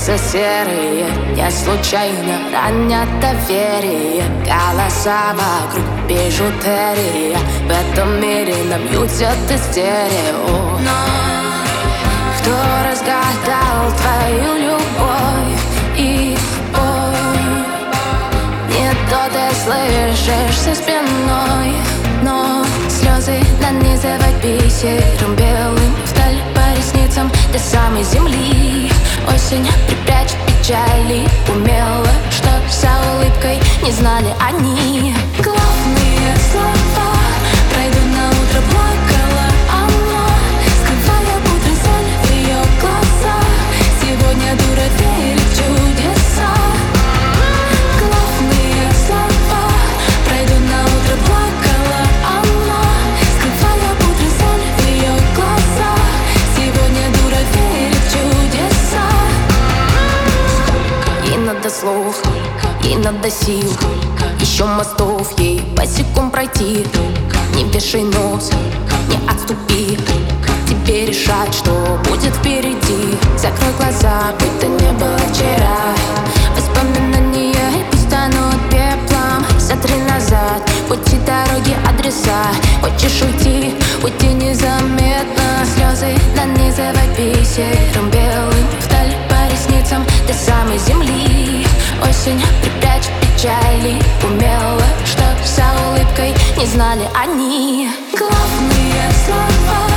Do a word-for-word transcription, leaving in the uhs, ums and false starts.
Лица серые, не случайно ранят доверие. Голоса вокруг бижутерия. В этом мире нам ютят из стерео. Но кто разгадал твою любовь и боль? Не то ты слышишь со спиной, но слезы нанизывать бисером белым вдаль по ресницам до самой земли. Осень припрячь печали умело, что за улыбкой не знали они. Главные слова пройду на утро плакала она, скрывая пудрой соль в ее глазах. Сегодня дура верит в чудеса. Главные слова пройду на утро плакала она, скрывая пудрой соль в ее глазах. Сегодня дура верит в чудеса. Ей надо слов, ей надо сил, еще мостов ей босиком пройти. Не вешай нос, не отступи, тебе решать, что будет впереди. Закрой глаза, будто не было вчера. Воспоминания пусть станут пеплом. Смотри назад, пути, дороги, адреса. Хочешь уйти, уйти незаметно. Слезы нанизывать бисером белым вдаль по ресницам до самой земли. Осень припрячь печали умело, что за улыбкой не знали они. Главные слова